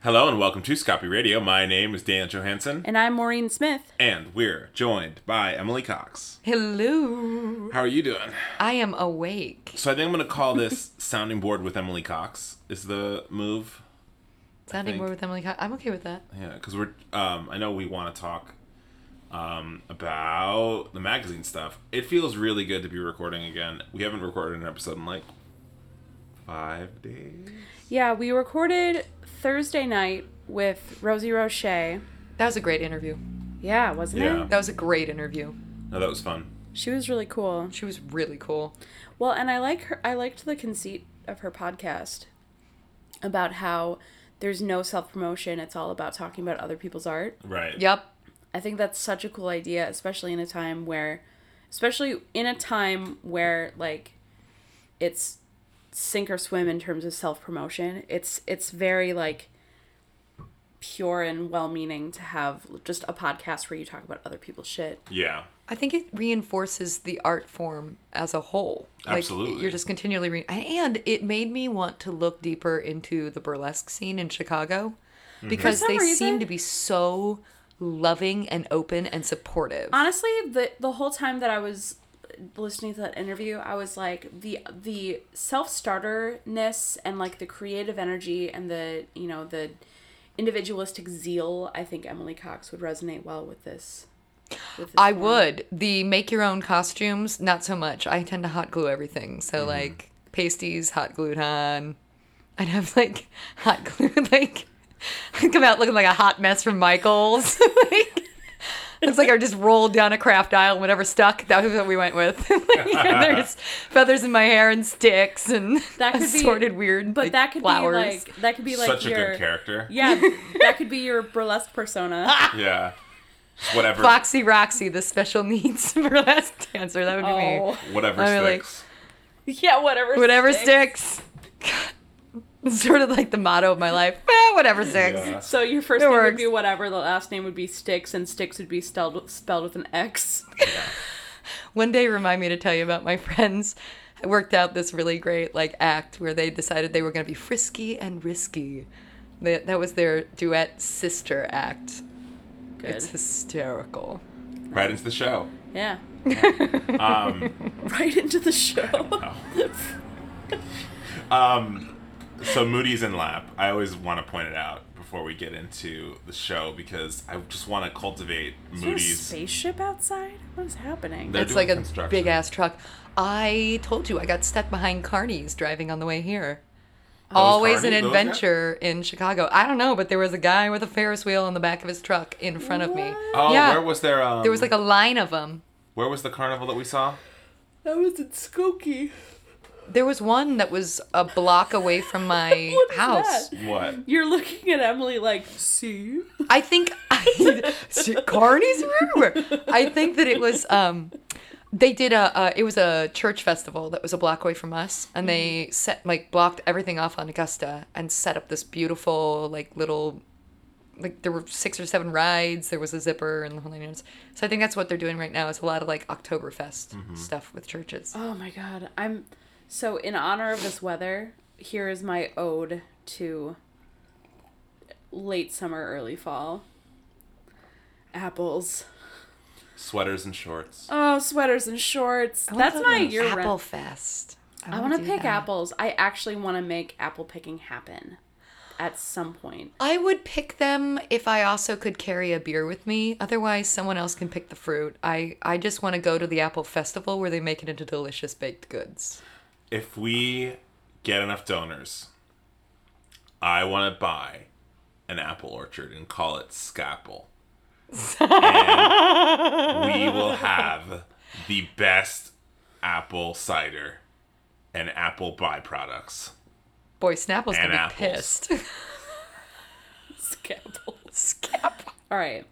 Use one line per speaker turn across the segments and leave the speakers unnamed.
Hello and welcome to Scopy Radio. My name is Daniel Johansson.
And I'm Maureen Smith.
And we're joined by Emily Cox.
Hello.
How are you doing?
I am awake.
So I think I'm going to call this Sounding Board with Emily Cox is the move.
Sounding board with Emily Cox. I'm okay with that.
Yeah, because we're, I know we want to talk about the magazine stuff. It feels really good to be recording again. We haven't recorded an episode in like 5 days.
Yeah, we recorded Thursday night with Rosie Roche.
That was a great interview.
Yeah, wasn't it?
That was a great interview.
No, that was fun.
She was really cool.
She was really cool.
Well, and I liked the conceit of her podcast about how there's no self-promotion. It's all about talking about other people's art.
Right.
Yep.
I think that's such a cool idea, especially in a time where like it's sink or swim in terms of self-promotion. It's very like pure and well-meaning to have just a podcast where you talk about other people's shit.
Yeah.
I think it reinforces the art form as a whole.
Absolutely.
Like, you're just continually and it made me want to look deeper into the burlesque scene in Chicago because
For some
they
reason,
seem to be so loving and open and supportive.
honestly, the whole time that I was listening to that interview, I was like, the self-starterness and like the creative energy and the individualistic zeal, I think Emily Cox would resonate well with this.
I would. The make your own costumes, not so much. I tend to hot glue everything. So like pasties, hot glued on. I'd have like hot glue, like I'd come out looking like a hot mess from Michael's. Looks like I just rolled down a craft aisle, whatever stuck. That was what we went with. There's feathers in my hair and sticks and
That could be
assorted weird
But
like,
that could
flowers.
be like
Such a
your
good character.
Yeah, that could be your burlesque persona.
Yeah. Just whatever.
Foxy Roxy, the special needs burlesque dancer. That would be me.
Whatever
I mean,
sticks.
Yeah,
Whatever sticks. It's sort of like the motto of my life. Whatever sticks.
Yeah.
So your first
It
name would
works.
be whatever, the last name would be Sticks, and Sticks would be spelled with an X.
One day, remind me to tell you about my friends. I worked out this really great like act where they decided they were going to be frisky and risky. That was their duet sister act.
Good.
It's hysterical.
Right into the show.
Yeah. Right into the show.
So Moody's in lap. I always want to point it out before we get into the show because I just want to cultivate
Is there a
Moody's.
spaceship outside? What is happening?
They're
It's
doing
like a
construction.
big ass truck. I told you I got stuck behind carnies driving on the way here. Always an
carnies, those
adventure in Chicago. I don't know, but there was a guy with a Ferris wheel on the back of his truck in front of me.
Oh,
yeah.
where was there?
There was like a line of them.
Where was the carnival that we saw?
That was in Skokie.
There was one that was a block away from my
What is
house.
that?
What?
You're looking at Emily like, see?
I think carnies are everywhere. I think that it was they did it was a church festival that was a block away from us, and they blocked everything off on Augusta and set up this beautiful little there were 6 or 7 rides. There was a zipper and the whole 9 yards. So I think that's what they're doing right now is a lot of Oktoberfest stuff with churches.
Oh my god. So in honor of this weather, here is my ode to late summer, early fall. Apples.
Sweaters and shorts.
Oh, sweaters and shorts. That's my year
Apple
round.
Fest.
I want to pick apples. I actually want to make apple picking happen at some point.
I would pick them if I also could carry a beer with me. Otherwise, someone else can pick the fruit. I just want to go to the Apple Festival where they make it into delicious baked goods.
If we get enough donors, I want to buy an apple orchard and call it Scapple. And we will have the best apple cider and apple byproducts.
Boy, Snapple's
And
gonna be
apples.
pissed.
Scapple.
Scapple.
All right.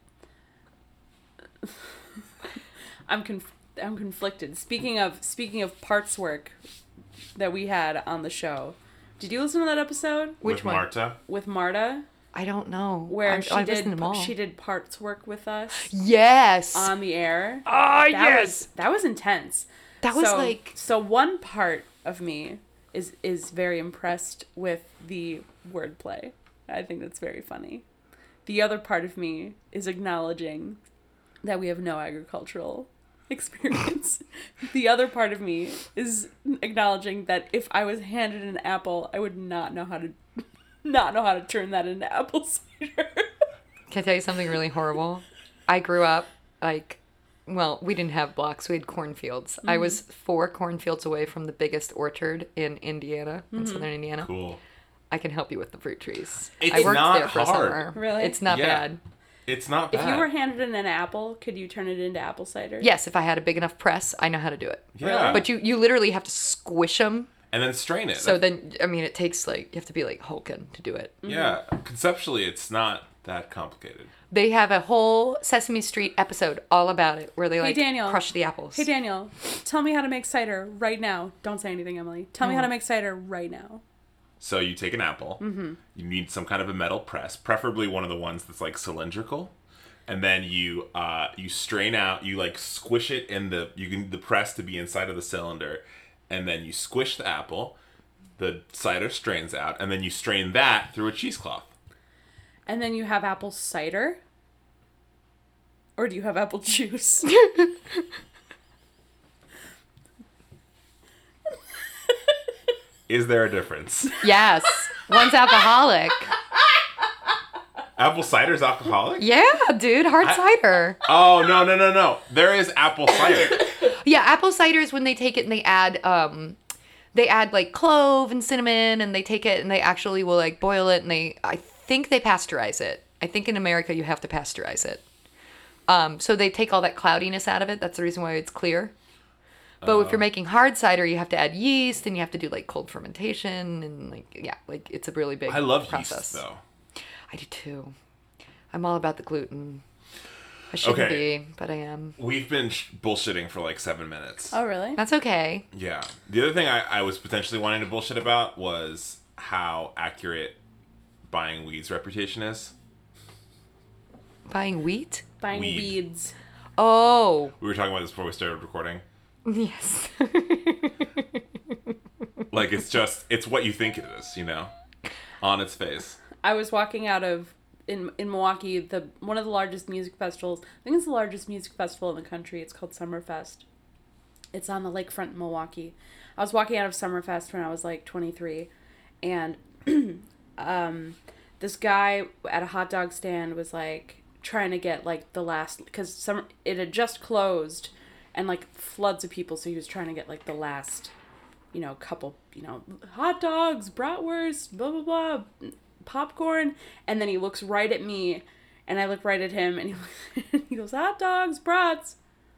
I'm conflicted. Speaking of parts work that we had on the show, did you listen to that episode
Which
with
one?
Marta.
with Marta,
I don't know.
where
I've listened to them all.
she did parts work with us
Yes.
on the air?
Ah, yes.
That was intense.
That was
So one part of me is very impressed with the wordplay. I think that's very funny. The other part of me is acknowledging that we have no agricultural experience. The other part of me is acknowledging that if I was handed an apple, I would not know how to turn that into apple cider.
Can I tell you something really horrible? I grew up we didn't have blocks. We had cornfields. I was 4 cornfields away from the biggest orchard in Indiana, in southern Indiana.
Cool.
I can help you with the fruit trees.
It's
I worked
not
there for a
hard.
summer.
Really?
It's not bad.
It's not bad.
If you were handed an apple, could you turn it into apple cider?
Yes, if I had a big enough press, I know how to do it.
Yeah.
But you literally have to squish them.
And then strain it.
So then, I mean, it takes you have to be like Hulken to do it.
Yeah. Conceptually, it's not that complicated.
They have a whole Sesame Street episode all about it where they
Daniel.
crush the apples.
Hey, Daniel, tell me how to make cider right now. Don't say anything, Emily. Tell me how to make cider right now.
So you take an apple. Mm-hmm. You need some kind of a metal press, preferably one of the ones that's like cylindrical. And then you strain out. You squish it in the press to be inside of the cylinder, and then you squish the apple. The cider strains out, and then you strain that through a cheesecloth.
And then you have apple cider? Or do you have apple juice?
Is there a difference?
Yes. One's alcoholic.
Apple cider's alcoholic?
Yeah, dude. Hard cider.
Oh, no. There is apple cider.
Yeah, apple cider is when they take it and they add clove and cinnamon, and they take it and they actually will boil it, and I think they pasteurize it. I think in America you have to pasteurize it. So they take all that cloudiness out of it. That's the reason why it's clear. But if you're making hard cider, you have to add yeast, and you have to do cold fermentation, and it's a really big
I love
process.
yeast though.
I do too. I'm all about the gluten. I shouldn't be, but I am.
We've been bullshitting for 7 minutes.
Oh, really?
That's okay.
Yeah. The other thing I was potentially wanting to bullshit about was how accurate buying weed's reputation is.
Buying wheat?
Buying
Weed.
weeds.
Oh.
We were talking about this before we started recording.
Yes.
It's what you think it is, on its face.
I was walking out of in Milwaukee, one of the largest music festivals. I think it's the largest music festival in the country. It's called Summerfest. It's on the lakefront in Milwaukee. I was walking out of Summerfest when I was 23, and this guy at a hot dog stand was trying to get the last, because it had just closed, and floods of people, so he was trying to get the last, couple, hot dogs, bratwurst, blah blah blah, popcorn, and then he looks right at me, and I look right at him, and he goes, hot dogs, brats,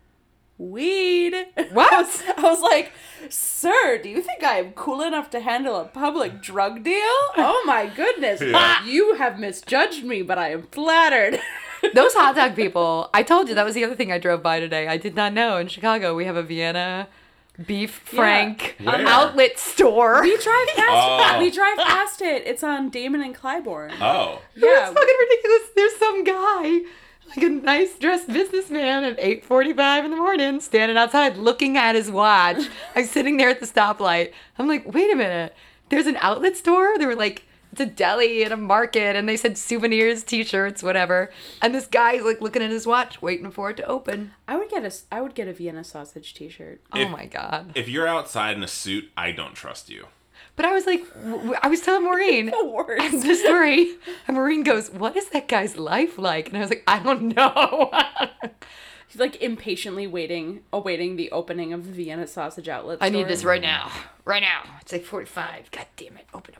weed.
What?
I was like, sir, do you think I am cool enough to handle a public drug deal? Oh my goodness.
Yeah.
You have misjudged me, but I am flattered.
Those hot dog people, I told you that was the other thing I drove by today. I did not know. In Chicago, we have a Vienna beef frank
Where?
outlet store.
We drive past
Oh.
We drive past it. It's on Damon and Clybourne.
Oh.
Yeah.
It's fucking ridiculous. There's some guy, a nice dressed businessman at 8:45 in the morning, standing outside looking at his watch. I'm sitting there at the stoplight. I'm like, wait a minute. There's an outlet store? They were it's a deli and a market, and they said souvenirs, t-shirts, whatever. And this guy's looking at his watch, waiting for it to open.
I would get a Vienna sausage t-shirt.
Oh my God.
If you're outside in a suit, I don't trust you.
But I was I was telling Maureen
The worst.
the story, and Maureen goes, what is that guy's life like? And I was like, I don't know.
He's impatiently awaiting the opening of the Vienna sausage outlet store.
I need this right now. Right now. It's 8:45. God damn it. Open up.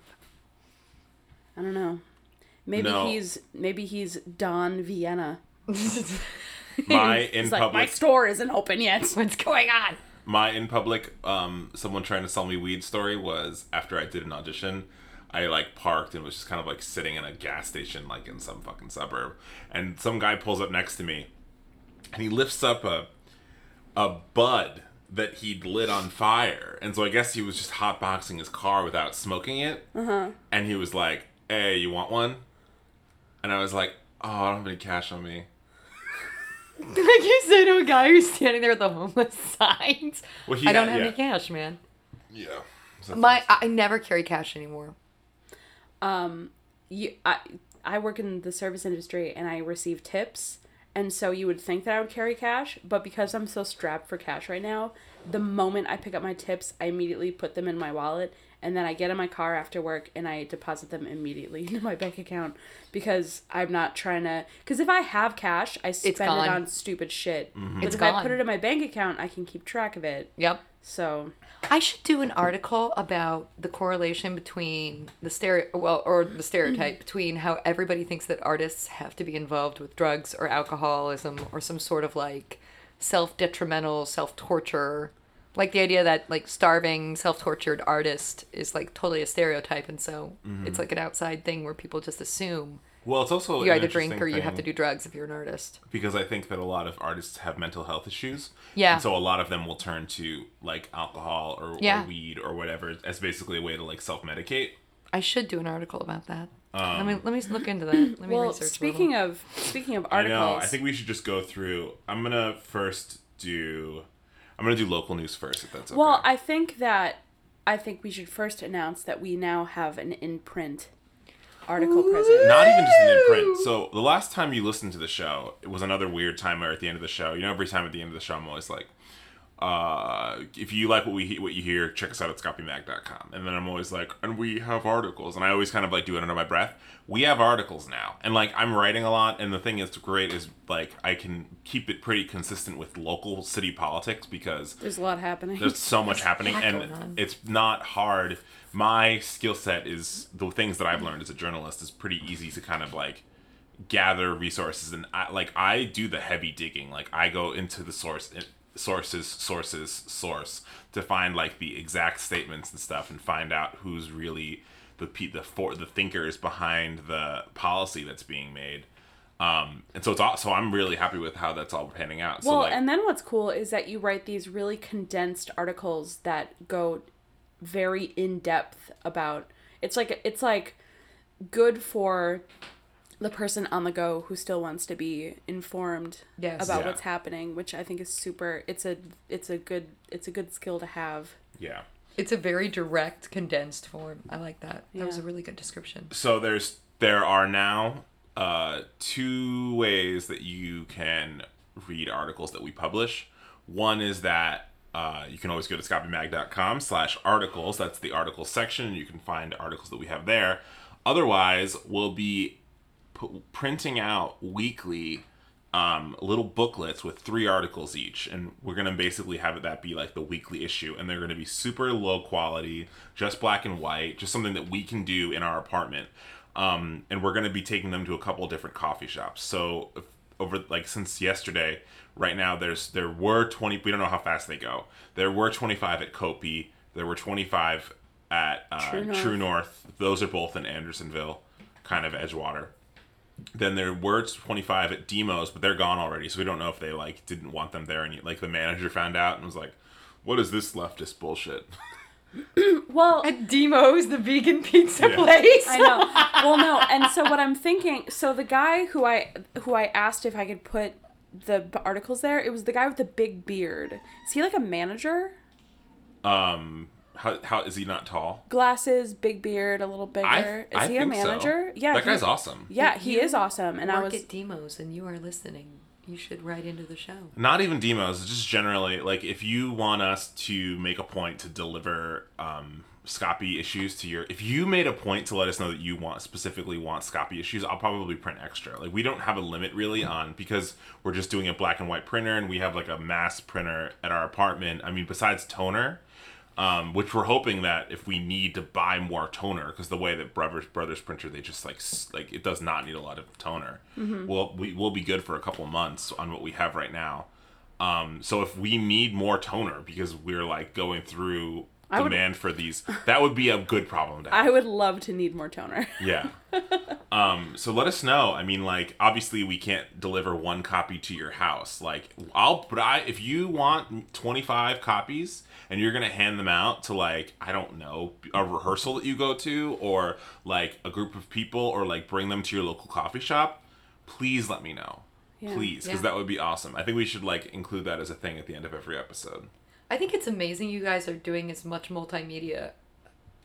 I don't know. Maybe
No.
he's Don Vienna.
My
He's
in
my
public
store isn't open yet.
What's going on?
My in public, someone trying to sell me weed story was after I did an audition. I parked and was just kind of sitting in a gas station in some fucking suburb, and some guy pulls up next to me, and he lifts up a bud that he'd lit on fire, and so I guess he was just hotboxing his car without smoking it. And he was like, "Hey, you want one?" And I was like, "Oh, I don't have any cash on me."
Like you say to a guy who's standing there with the homeless signs.
Well,
I don't have any cash, man.
Yeah. So
I never carry cash anymore.
I work in the service industry and I receive tips. And so you would think that I would carry cash, but because I'm so strapped for cash right now, the moment I pick up my tips, I immediately put them in my wallet, and then I get in my car after work and I deposit them immediately into my bank account because I'm not trying to... Because if I have cash, I spend it on stupid shit. But if I put it in my bank account, I can keep track of it.
Yep.
So...
I should do an article about the correlation between the stereotype between how everybody thinks that artists have to be involved with drugs or alcoholism or some sort of like self-detrimental, self-torture. Like the idea that like starving, self-tortured artist is like totally a stereotype, and so it's like an outside thing where people just assume
Well, it's also
you either drink or you have to do drugs if you're an artist.
Because I think that a lot of artists have mental health issues.
Yeah.
And so a lot of them will turn to like alcohol or weed or whatever as basically a way to like self-medicate.
I should do an article about that. Let me look into that. Let me research.
Speaking of articles,
I know. I think we should just go through. I'm gonna do local news first, if that's okay.
Well, I think we should first announce that we now have an in-print article present.
Not even just an imprint. So the last time you listened to the show, it was another weird time where at the end of the show, every time at the end of the show, I'm always like, if you like what you hear, check us out at scopymag.com. And then I'm always like, and we have articles. And I always kind of like do it under my breath. We have articles now. And like I'm writing a lot. And the thing that's great is like I can keep it pretty consistent with local city politics because
there's a lot happening.
There's so much happening. And it's not hard. My skill set is the things that I've learned as a journalist is pretty easy to kind of like gather resources. And I do the heavy digging. Like I go into the source to find like the exact statements and stuff and find out who's really the thinkers behind the policy that's being made. And so I'm really happy with how that's all panning out.
Well,
so
and then what's cool is that you write these really condensed articles that go very in depth about it's like good for the person on the go who still wants to be informed about what's happening, which I think is super. It's a good skill to have.
Yeah.
It's a very direct, condensed form. I like that. That was a really good description.
So there are now 2 ways that you can read articles that we publish. One is that you can always go to scopymag.com/articles. That's the articles section. You can find articles that we have there. Otherwise, we'll be printing out weekly little booklets with 3 articles each, and we're going to basically have that be like the weekly issue, and they're going to be super low quality, just black and white, just something that we can do in our apartment, and we're going to be taking them to a couple different coffee shops. So since yesterday, right now there were 20, we don't know how fast they go, there were 25 at Kopi, there were 25 at True North. Those are both in Andersonville, kind of Edgewater. Then there were 25 at Demos, but they're gone already, so we don't know if they like didn't want them there, and like the manager found out and was like, "What is this leftist bullshit?"
Well,
at Demos, the vegan pizza place.
I know. Well, no, and so what I'm thinking, so the guy who I asked if I could put the articles there, it was the guy with the big beard. Is he like a manager?
How is he not tall?
Glasses, big beard, a little bigger. Is he a manager?
So. Yeah, that guy's awesome.
Yeah, he is awesome. And I was
at Demos, and you are listening. You should write into the show.
Not even Demos, just generally like if you want us to make a point to deliver Scoppy issues to if you made a point to let us know that you specifically want Scoppy issues, I'll probably print extra. Like we don't have a limit really on, because we're just doing a black and white printer, and we have like a mass printer at our apartment. I mean, besides toner. Which we're hoping that if we need to buy more toner, because the way that Brothers printer, they just like it does not need a lot of toner. Mm-hmm. We'll be good for a couple months on what we have right now. So if we need more toner because we're like going through demand for these, that would be a good problem to have.
I would love to need more toner.
Yeah. So let us know. I mean, like, obviously we can't deliver 1 copy to your house. Like, if you want 25 copies and you're going to hand them out to, like, I don't know, a rehearsal that you go to, or like a group of people, or like bring them to your local coffee shop, please let me know. Yeah. Please, because that would be awesome. I think we should like include that as a thing at the end of every episode.
I think it's amazing you guys are doing as much multimedia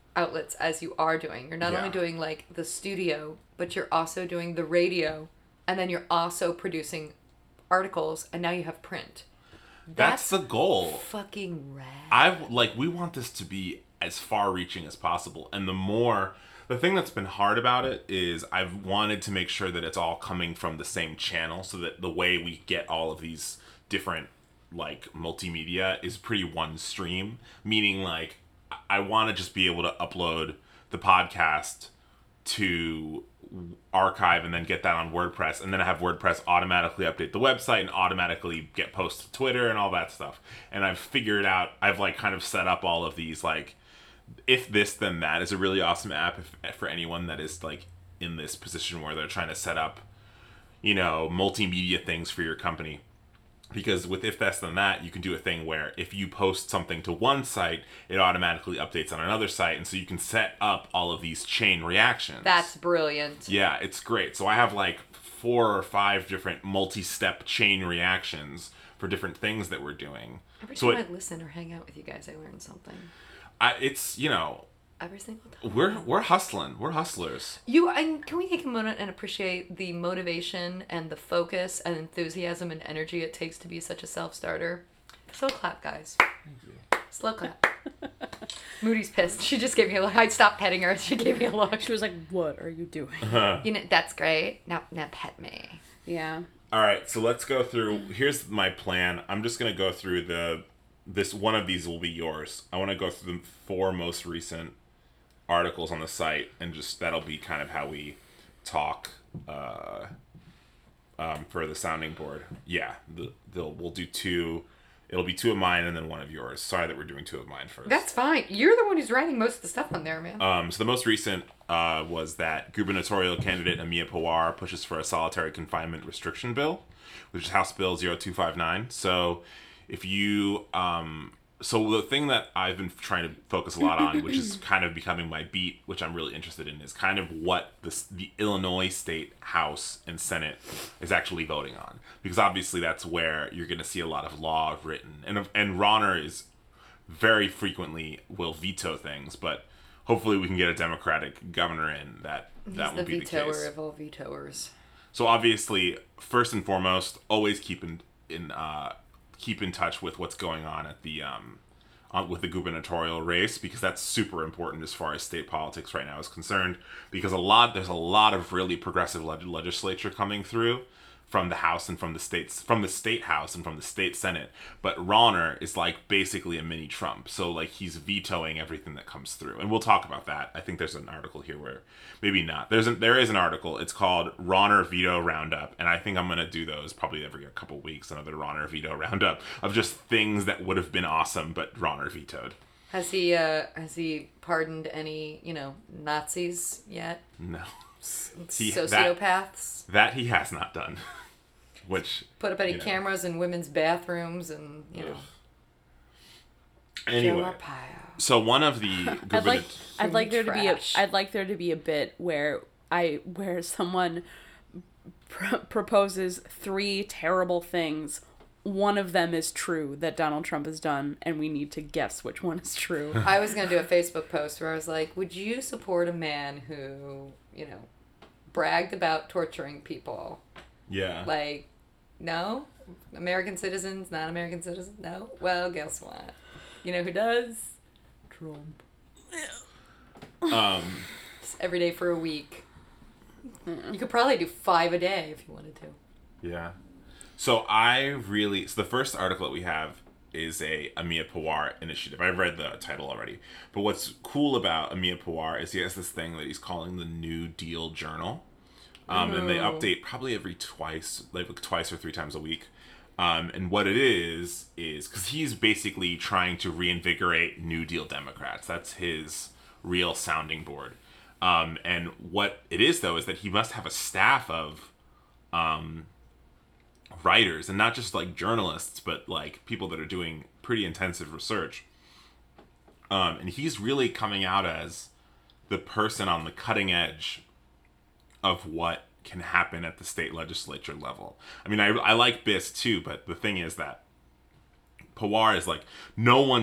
outlets as you are doing. You're not
Yeah.
only doing like the studio, but you're also doing the radio, and then you're also producing articles, and now you have print.
That's the goal.
Fucking rad.
We want this to be as far reaching as possible. And the thing that's been hard about it is I've wanted to make sure that it's all coming from the same channel, so that the way we get all of these different like multimedia is pretty one stream, meaning like I want to just be able to upload the podcast to archive and then get that on WordPress, and then have WordPress automatically update the website and automatically get posted to Twitter and all that stuff. And I've like kind of set up all of these like if this then that is a really awesome app for anyone that is like in this position where they're trying to set up, you know, multimedia things for your company. Because with If This Then That, you can do a thing where if you post something to one site, it automatically updates on another site. And so you can set up all of these chain reactions.
That's brilliant.
Yeah, it's great. So I have like 4 or 5 different multi-step chain reactions for different things that we're doing.
Every
So
time I listen or hang out with you guys, I learn something.
it's, you know,
Every single time.
we're hustling. We're hustlers.
And can we take a moment and appreciate the motivation and the focus and enthusiasm and energy it takes to be such a self-starter? Slow clap, guys.
Thank you.
Slow clap. Moody's pissed. She just gave me a look. I stopped petting her. She gave me a look.
She was like, "What are you doing?"
You know, that's great. Now pet me.
Yeah.
All right, so let's go through. Here's my plan. I'm just gonna go through this. One of these will be yours. I want to go through the 4 most recent articles on the site, and just that'll be kind of how we talk for the sounding board. Yeah, we'll do 2. It'll be 2 of mine and then 1 of yours. Sorry that we're doing 2 of mine first.
That's fine. You're the one who's writing most of the stuff on there, man.
So the most recent was that gubernatorial candidate Amia Pawar pushes for a solitary confinement restriction bill, which is House Bill 0259. So if you so the thing that I've been trying to focus a lot on, which is kind of becoming my beat, which I'm really interested in, is kind of what the Illinois State House and Senate is actually voting on. Because obviously that's where you're going to see a lot of law written. And Ronner is very frequently will veto things, but hopefully we can get a Democratic governor in that will be the case.
He's the vetoer of all vetoers.
So obviously, first and foremost, always keep in touch with what's going on at the with the gubernatorial race, because that's super important as far as state politics right now is concerned. Because there's a lot of really progressive legislature coming through from the House and from the state House and from the state Senate. But Ronner is like basically a mini Trump. So like he's vetoing everything that comes through. And we'll talk about that. I think there's an article here where maybe not. There is an article. It's called Ronner Veto Roundup. And I think I'm going to do those probably every couple weeks, another Ronner Veto Roundup of just things that would have been awesome, but Ronner vetoed.
Has he pardoned any, Nazis yet?
No.
Sociopaths?
That he has not done. Which
put up any cameras in women's bathrooms and,
Anyway.
Joe Arpaio.
So one of the
I'd like there to be a bit where someone proposes 3 terrible things. One of them is true that Donald Trump has done, and we need to guess which one is true.
I was going to do a Facebook post where I was like, would you support a man who, bragged about torturing people?
Yeah.
Like, no? American citizens, not American citizens? No? Well, guess what? You know who does? Trump. Just every day for a week. You could probably do 5 a day if you wanted to.
Yeah. So the first article that we have is a Amia Pawar initiative. I've read the title already. But what's cool about Amia Pawar is he has this thing that he's calling the New Deal Journal. And they update probably twice or 3 times a week. And what it is because he's basically trying to reinvigorate New Deal Democrats. That's his real sounding board. And what it is, though, is that he must have a staff of writers, and not just like journalists, but like people that are doing pretty intensive research. And he's really coming out as the person on the cutting edge of what can happen at the state legislature level. I mean, I like BIS too, but the thing is that Pawar is like, no one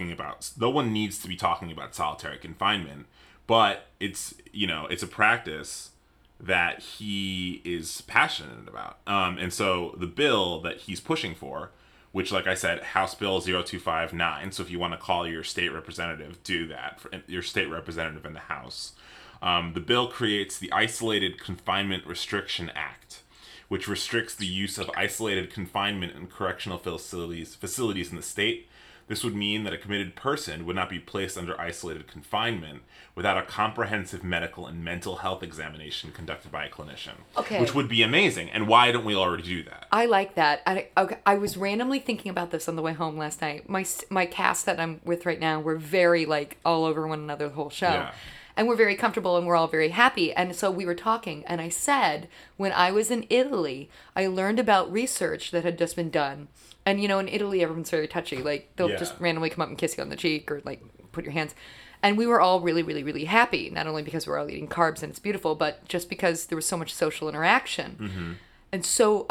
needs to be talking about solitary confinement, but it's a practice that he is passionate about. And so the bill that he's pushing for, which, like I said, House Bill 0259. So if you want to call your state representative, do that for your state representative in the House. The bill creates the Isolated Confinement Restriction Act, which restricts the use of isolated confinement in correctional facilities in the state. This would mean that a committed person would not be placed under isolated confinement without a comprehensive medical and mental health examination conducted by a clinician.
Okay.
Which would be amazing. And why don't we already do that?
I like that. I was randomly thinking about this on the way home last night. My cast that I'm with right now, we're very like all over one another the whole show.
Yeah.
And we're very comfortable and we're all very happy. And so we were talking and I said, when I was in Italy, I learned about research that had just been done. And, in Italy, everyone's very touchy. Like, they'll just randomly come up and kiss you on the cheek or, like, put your hands. And we were all really, really, really happy. Not only because we're all eating carbs and it's beautiful, but just because there was so much social interaction.
Mm-hmm.
And so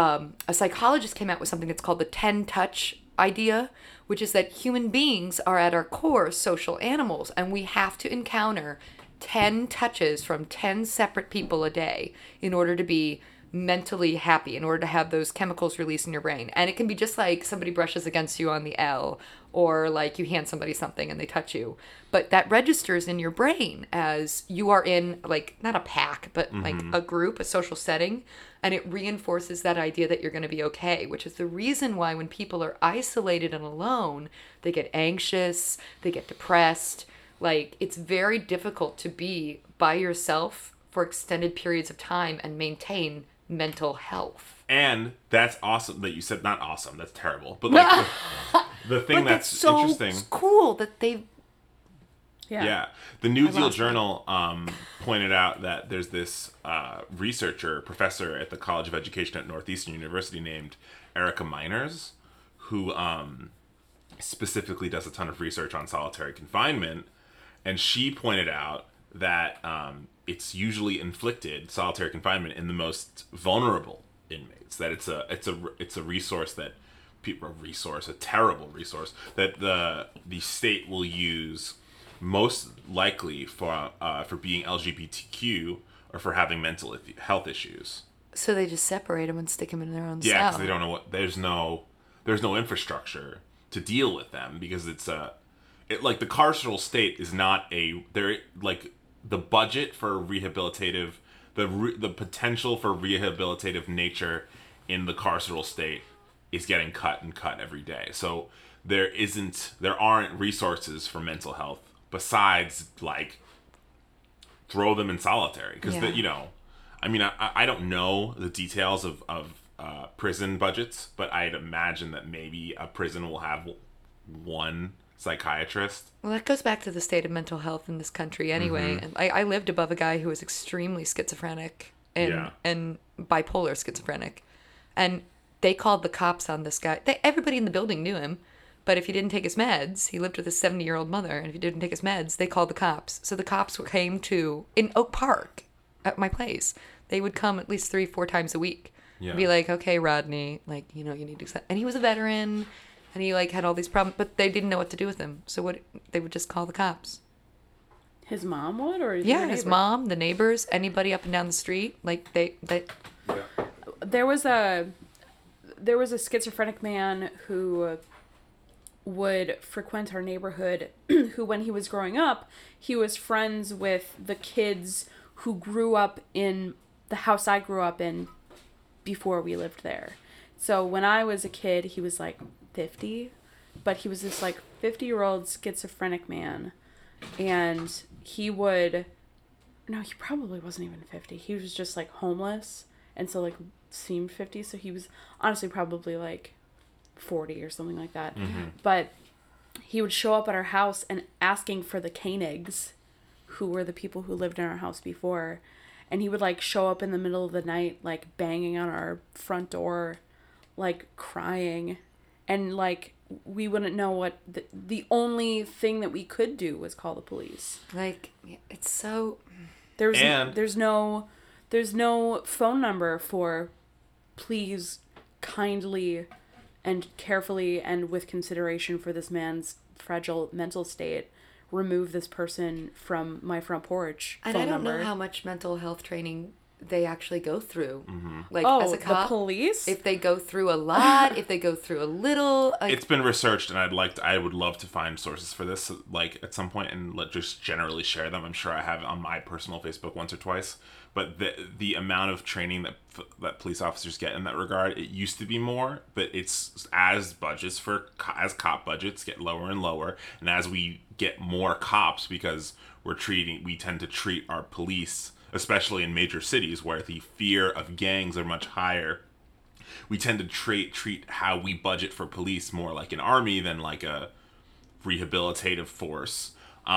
a psychologist came out with something that's called the 10 touch idea, which is that human beings are at our core social animals. And we have to encounter 10 touches from 10 separate people a day in order to be mentally happy, in order to have those chemicals released in your brain. And it can be just like somebody brushes against you on the L, or like you hand somebody something and they touch you. But that registers in your brain as you are in, like, not a pack, but like a group, a social setting. And it reinforces that idea that you're going to be okay, which is the reason why when people are isolated and alone, they get anxious, they get depressed. Like, it's very difficult to be by yourself for extended periods of time and maintain mental health.
And that's awesome that you said, not awesome, that's terrible. But like the thing that's
so
interesting.
Cool that they.
Yeah. The New Deal Journal pointed out that there's this professor at the College of Education at Northeastern University named Erica Miners, who specifically does a ton of research on solitary confinement. And she pointed out that it's usually inflicted, solitary confinement, in the most vulnerable inmates. That it's a resource that a terrible resource that the state will use most likely for being LGBTQ or for having mental health issues.
So they just separate them and stick them in their own cell.
Yeah, because they don't know what. There's no infrastructure to deal with them because like the carceral state is not the budget for the potential for rehabilitative nature in the carceral state is getting cut every day. So there aren't resources for mental health besides like throw them in solitary because I don't know the details of prison budgets, but I'd imagine that maybe a prison will have one psychiatrist.
Well, that goes back to the state of mental health in this country anyway. And I lived above a guy who was extremely schizophrenic and bipolar schizophrenic. And they called the cops on this guy. Everybody in the building knew him. But if he didn't take his meds, he lived with his 70-year-old mother. And if he didn't take his meds, they called the cops. So the cops came in Oak Park at my place. They would come at least 3-4 times a week. Yeah. And be like, okay, Rodney, like, you need to... And he was a veteran. And he, like, had all these problems, but they didn't know what to do with him. So they would just call the cops.
His mom would? Or
his mom, the neighbors, anybody up and down the street. Like, they...
Yeah. There was a schizophrenic man who would frequent our neighborhood who, when he was growing up, he was friends with the kids who grew up in the house I grew up in before we lived there. So when I was a kid, he was, like, 50, but he was this like 50-year-old schizophrenic man, and he probably wasn't even 50. He was just like homeless, and so like seemed 50, so he was honestly probably like 40 or something like that. But he would show up at our house and asking for the Koenigs, who were the people who lived in our house before, and he would like show up in the middle of the night like banging on our front door, like crying. And, like, we wouldn't know what... The only thing that we could do was call the police.
Like, it's so...
There's no phone number for please kindly and carefully and with consideration for this man's fragile mental state, remove this person from my front porch
And
phone
I don't
number.
know how much mental health training they actually go through. Like,
Oh,
as a cop,
the police?
if they go through a lot, if they go through a little. Like,
It's been researched, and I would love to find sources for this, like at some point, and just generally share them. I'm sure I have on my personal Facebook once or twice. But the amount of training that police officers get in that regard, it used to be more, but it's as cop budgets get lower and lower, and as we get more cops, because we tend to treat our police, especially in major cities where the fear of gangs are much higher. We tend to treat how we budget for police more like an army than like a rehabilitative force.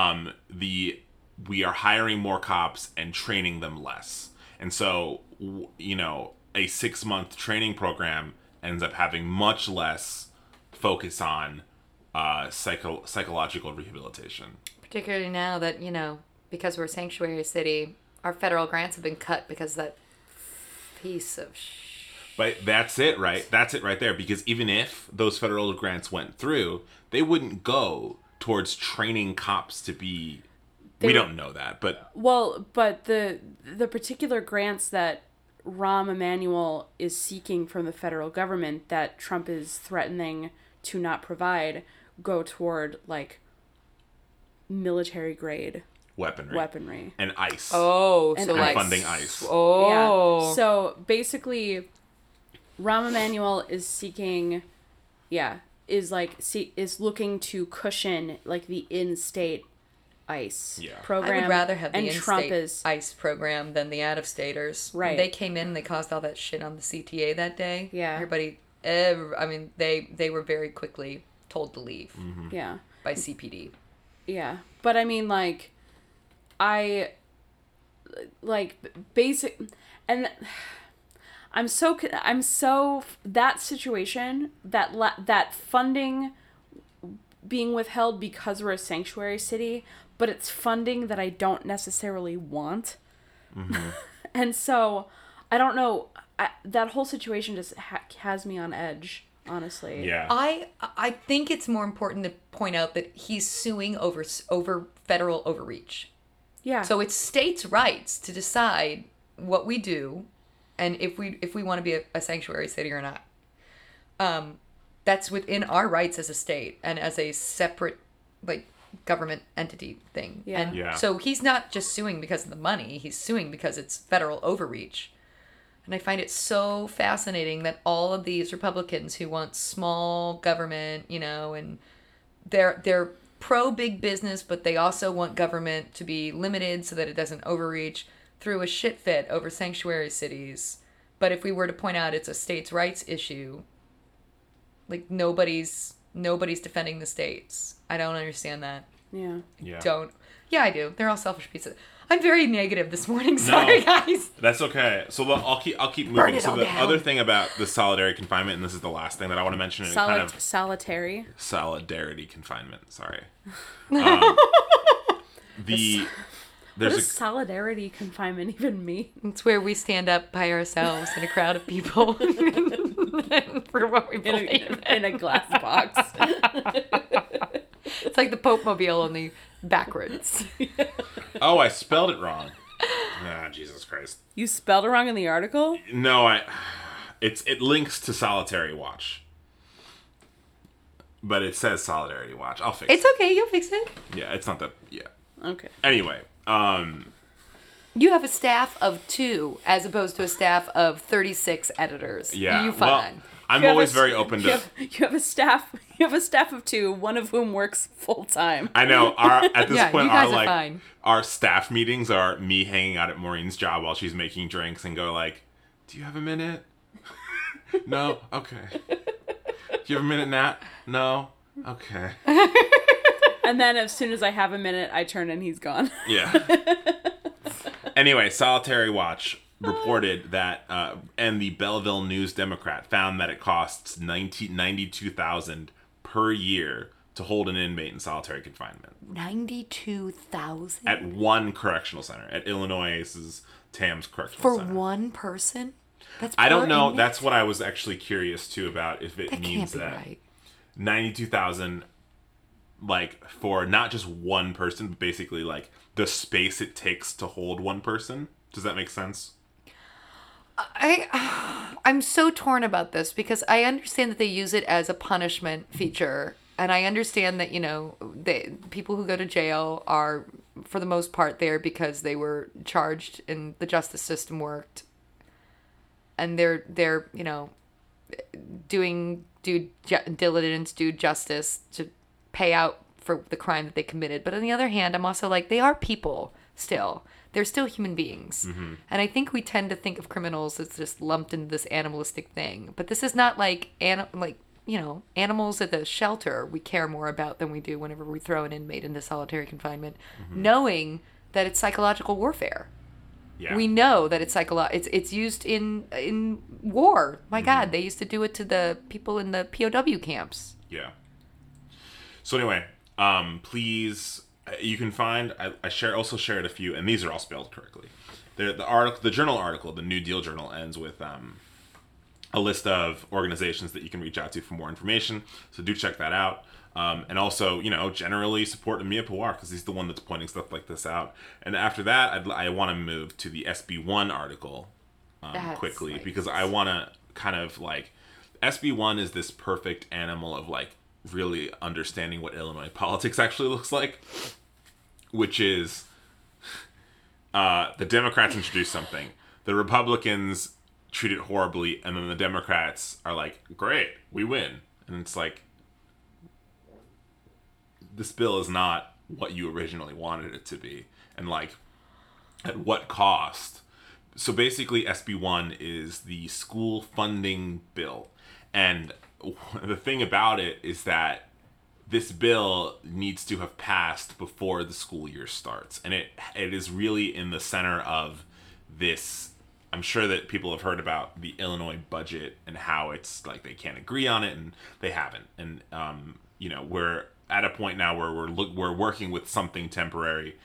We are hiring more cops and training them less. And so, a 6-month training program ends up having much less focus on psychological rehabilitation.
particularly now that, because we're a sanctuary city, our federal grants have been cut because of that piece of
But that's it, right? That's it right there. Because even if those federal grants went through, they wouldn't go towards training cops to be... We don't know that, but...
Well, but the particular grants that Rahm Emanuel is seeking from the federal government that Trump is threatening to not provide go toward, like, military-grade weaponry.
And ICE.
Oh,
And
so
ICE.
like
Funding ICE.
Oh,
Yeah. So basically, Rahm Emanuel is seeking, is looking to cushion like the in-state ICE program.
I would rather have the
and
in-state
Trump is
ICE program than the out-of-staters.
Right.
When they came in and they caused all that shit on the CTA that day.
Yeah.
They were very quickly told to leave
yeah.
by CPD.
Yeah. But I mean, like, basic, and I'm so that situation, that funding being withheld because we're a sanctuary city, but it's funding that I don't necessarily want. And so I don't know, that whole situation just has me on edge, honestly.
Yeah.
I think it's more important to point out that he's suing over federal overreach.
Yeah.
So it's states' rights to decide what we do, and if we want to be a sanctuary city or not. That's within our rights as a state and as a separate, like, government entity thing.
Yeah.
And
Yeah.
so he's not just suing because of the money. He's suing because it's federal overreach. And I find it so fascinating that all of these Republicans who want small government, and they're pro big business, but they also want government to be limited so that it doesn't overreach, threw a shit fit over sanctuary cities. But if we were to point out it's a states' rights issue, like, nobody's defending the states. I don't understand that.
Yeah.
Yeah.
Yeah, I do. They're all selfish pieces. I'm very negative this morning. Sorry, guys.
That's okay. So I'll keep
Burn
moving.
it
So
all
the
down.
other thing about the solitary confinement, and this is the last thing that I want to mention, is kind of
Solitary.
solidarity confinement. Sorry.
What
There's
does solidarity confinement even mean?
It's where we stand up by ourselves in a crowd of people for what we believe
In a glass box.
It's like the Pope Mobile, only backwards.
Oh, I spelled it wrong. Ah, Jesus Christ.
You spelled it wrong in the article?
No, it links to Solitary Watch. But it says Solidarity Watch. I'll fix
It's
it.
okay, you'll fix it.
Yeah, it's not that. Yeah.
Okay.
Anyway,
You have a staff of 2 as opposed to a staff of 36 editors.
yeah.
You
Well,
fine.
I'm
You have
always
a-
very open to.
You have a staff. You have a staff of 2, one of whom works full time.
I know. At this
Yeah,
point,
you guys
our
are fine.
our staff meetings are me hanging out at Maureen's job while she's making drinks and go like, "Do you have a minute? No. Okay. Do you have a minute, Nat? No. Okay.
And then as soon as I have a minute, I turn and he's gone.
Yeah. Anyway, Solitary Watch reported that, and the Belleville News Democrat found that it costs $92,000 per year to hold an inmate in solitary confinement
92,000
at one correctional center at Illinois's Tams Correctional
for
Center.
one person? That's
I don't
per
know.
inmate?
That's what I was actually curious too about, if it
That
means
can't be
that
right.
92,000, like, for not just one person, but basically like the space it takes to hold one person. Does that make sense?
I'm so torn about this because I understand that they use it as a punishment feature, and I understand that people who go to jail are for the most part there because they were charged and the justice system worked, and they're doing due diligence, due justice to pay out for the crime that they committed. But on the other hand, I'm also like, they are people still. They're still human beings.
Mm-hmm.
And I think we tend to think of criminals as just lumped into this animalistic thing. But this is not like animals at the shelter we care more about than we do whenever we throw an inmate into solitary confinement, knowing that it's psychological warfare.
Yeah.
We know that it's used in war. My God, they used to do it to the people in the POW camps.
Yeah. So anyway, please, you can find, I also shared a few, and these are all spelled correctly. The journal article, the New Deal Journal, ends with a list of organizations that you can reach out to for more information. So do check that out. And also, generally support Amia Pawar, because he's the one that's pointing stuff like this out. And after that, I want to move to the SB1 article quickly, because I want to kind of like, SB1 is this perfect animal of like really understanding what Illinois politics actually looks like, which is the Democrats introduce something, the Republicans treat it horribly, and then the Democrats are like, great, we win. And it's like, this bill is not what you originally wanted it to be, and like, at what cost? So basically, SB1 is the school funding bill, and the thing about it is that this bill needs to have passed before the school year starts, and it is really in the center of this. I'm sure that people have heard about the Illinois budget and how it's like they can't agree on it, and they haven't, and we're at a point now where we're working with something temporary,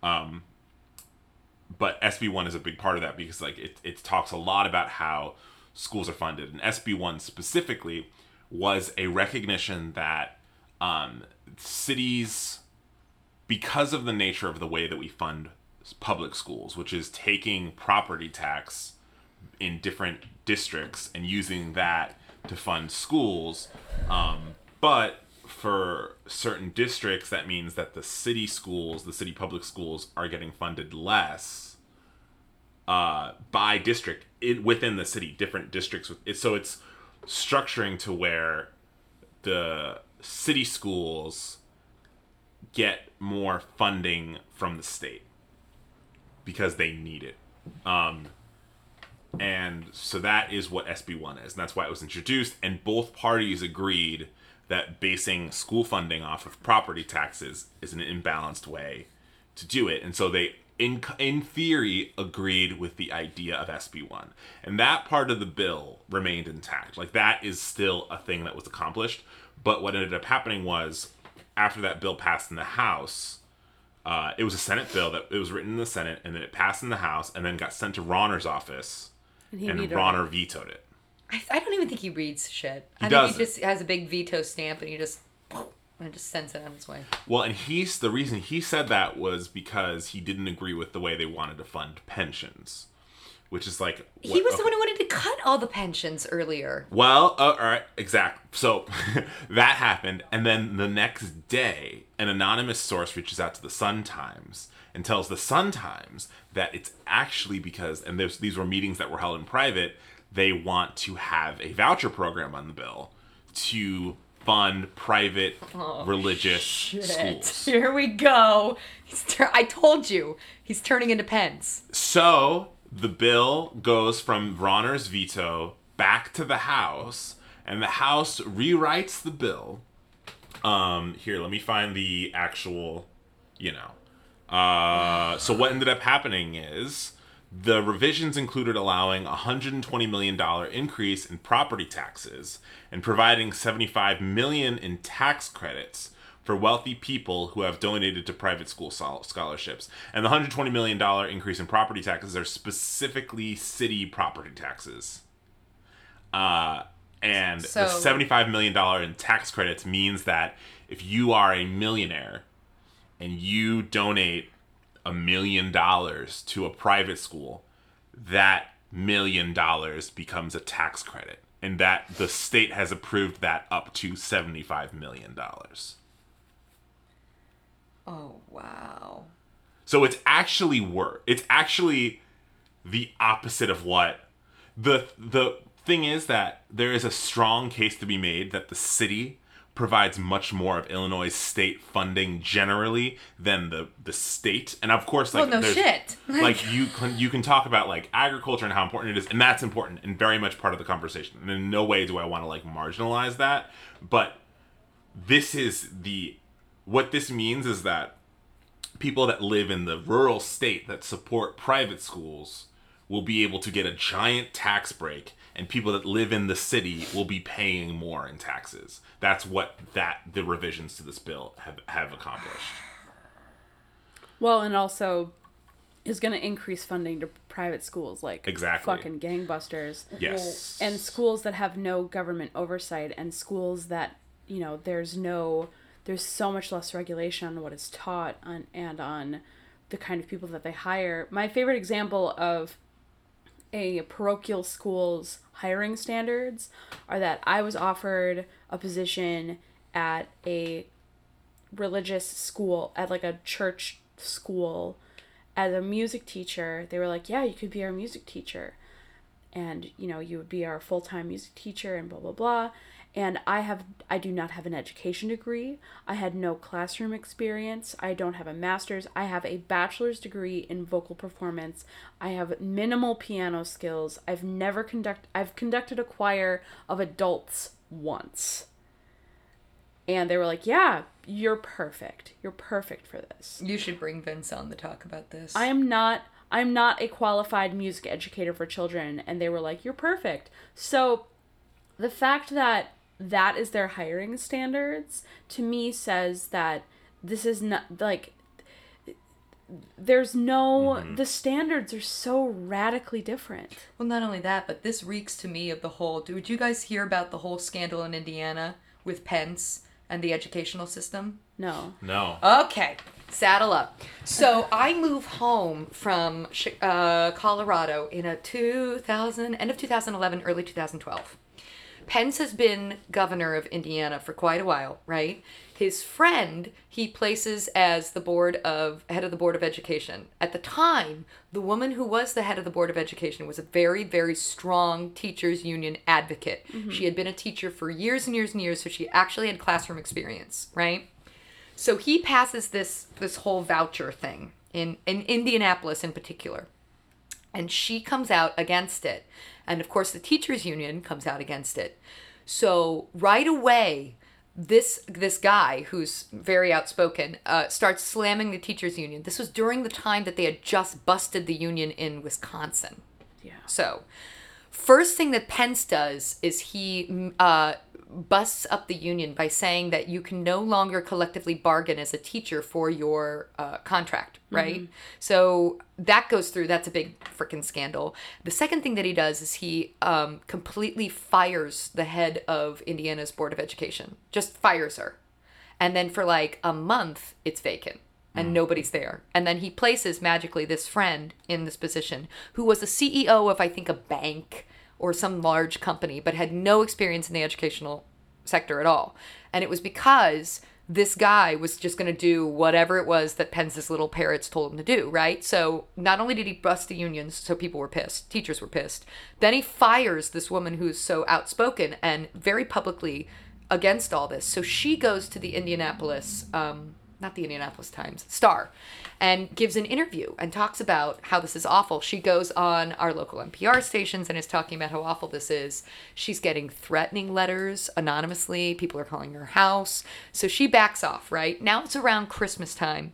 but SB1 is a big part of that, because like it talks a lot about how schools are funded, and SB1 specifically was a recognition that cities, because of the nature of the way that we fund public schools, which is taking property tax in different districts and using that to fund schools, but for certain districts, that means that the city schools, the city public schools, are getting funded less by district within the city, different districts. So it's structuring to where the city schools get more funding from the state because they need it. And so that is what SB1 is, and that's why it was introduced, and both parties agreed that basing school funding off of property taxes is an imbalanced way to do it. And so they, in theory, agreed with the idea of SB1. And that part of the bill remained intact. Like, that is still a thing that was accomplished. But what ended up happening was, after that bill passed in the House, it was a Senate bill that it was written in the Senate, and then it passed in the House, and then got sent to Rauner's office, and Rauner vetoed it.
I don't even think he reads shit. I
doesn't.
think he just has a big veto stamp and he just sends it on his way.
Well, and the reason he said that was because he didn't agree with the way they wanted to fund pensions, which is like...
He was the one who wanted to cut all the pensions earlier.
Well, all right, exactly. So that happened, and then the next day, an anonymous source reaches out to the Sun-Times and tells the Sun-Times that it's actually because, and these were meetings that were held in private, they want to have a voucher program on the bill to fund private religious schools.
Here we go. I told you, he's turning into Pence.
So the bill goes from Rauner's veto back to the House, and the House rewrites the bill. Here, let me find the actual, so what ended up happening is the revisions included allowing a $120 million increase in property taxes and providing $75 million in tax credits, for wealthy people who have donated to private school scholarships. And the $120 million increase in property taxes are specifically city property taxes. And the $75 million in tax credits means that if you are a millionaire and you donate $1 million to a private school, that $1 million becomes a tax credit. And that the state has approved that up to $75 million.
Oh, wow.
So it's actually it's actually the opposite of what the thing is, that there is a strong case to be made that the city provides much more of Illinois' state funding generally than the state. And of course, like,
well, no shit.
Like you can talk about like agriculture and how important it is, and that's important and very much part of the conversation. And in no way do I want to like marginalize that, but what this means is that people that live in the rural state that support private schools will be able to get a giant tax break, and people that live in the city will be paying more in taxes. That's what the revisions to this bill have accomplished.
Well, and also is going to increase funding to private schools like fucking gangbusters.
Yes.
And schools that have no government oversight, and schools that, you know, there's so much less regulation on what is taught and on the kind of people that they hire. My favorite example of a parochial school's hiring standards are that I was offered a position at a religious school, at like a church school, as a music teacher. They were like, yeah, you could be our music teacher, and, you know, you would be our full-time music teacher and blah blah blah. And I do not have an education degree. I had no classroom experience. I don't have a master's. I have a bachelor's degree in vocal performance. I have minimal piano skills. I've conducted a choir of adults once. And they were like, yeah, you're perfect. You're perfect for this.
You should bring Vince on to talk about this.
I'm not a qualified music educator for children. And they were like, you're perfect. So the fact that is their hiring standards, to me, says that this is not, like, there's no, the standards are so radically different.
Well, not only that, but this reeks to me of the whole, did you guys hear about the whole scandal in Indiana with Pence and the educational system?
No.
Okay, saddle up. So I move home from Colorado in end of 2011, early 2012. Pence has been governor of Indiana for quite a while, right? His friend, he places as head of the Board of Education. At the time, the woman who was the head of the Board of Education was a very, very strong teachers union advocate. Mm-hmm. She had been a teacher for years and years and years, so she actually had classroom experience, right? So he passes this whole voucher thing in Indianapolis in particular. And she comes out against it. And of course, the teachers union comes out against it. So right away, this guy who's very outspoken starts slamming the teachers union. This was during the time that they had just busted the union in Wisconsin.
Yeah.
So first thing that Pence does is he busts up the union by saying that you can no longer collectively bargain as a teacher for your contract, right? Mm-hmm. So that goes through. That's a big freaking scandal. The second thing that he does is he completely fires the head of Indiana's Board of Education. Just fires her. And then for like a month, it's vacant. And nobody's there. And then he places magically this friend in this position who was the CEO of, I think, a bank or some large company, but had no experience in the educational sector at all. And it was because this guy was just going to do whatever it was that Pence's little parrots told him to do, right? So not only did he bust the unions, so people were pissed, teachers were pissed, then he fires this woman who's so outspoken and very publicly against all this. So she goes to the Indianapolis, not the Indianapolis Times, Star, and gives an interview and talks about how this is awful. She goes on our local NPR stations and is talking about how awful this is. She's getting threatening letters anonymously. People are calling her house. So she backs off, right? Now it's around Christmas time.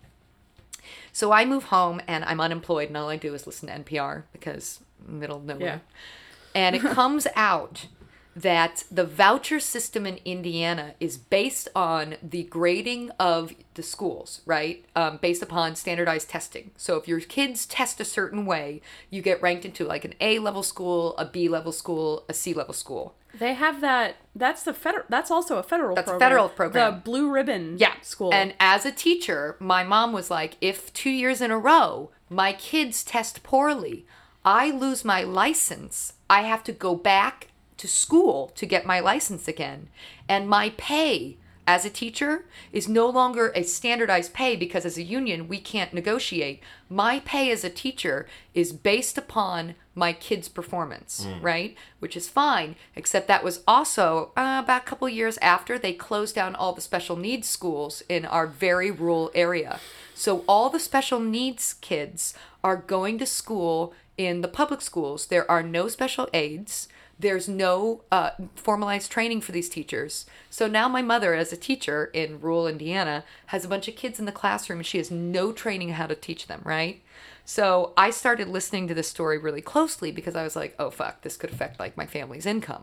So I move home and I'm unemployed and all I do is listen to NPR because middle of nowhere. Yeah. And it comes out that the voucher system in Indiana is based on the grading of the schools, right? Based upon standardized testing. So if your kids test a certain way, you get ranked into like an A level school, a B level school, a C level school.
They have that. That's the federal. That's also a federal.
That's
program.
a federal program.
The Blue Ribbon. School.
And as a teacher, my mom was like, if 2 years in a row my kids test poorly, I lose my license. I have to go back to school to get my license again. And my pay as a teacher is no longer a standardized pay because as a union, we can't negotiate. My pay as a teacher is based upon my kids' performance, right? Which is fine, except that was also about a couple years after they closed down all the special needs schools in our very rural area. So all the special needs kids are going to school in the public schools. There are no special aids. There's no formalized training for these teachers. So now my mother, as a teacher in rural Indiana, has a bunch of kids in the classroom and she has no training how to teach them, right? So I started listening to this story really closely because I was like, oh, fuck, this could affect like my family's income.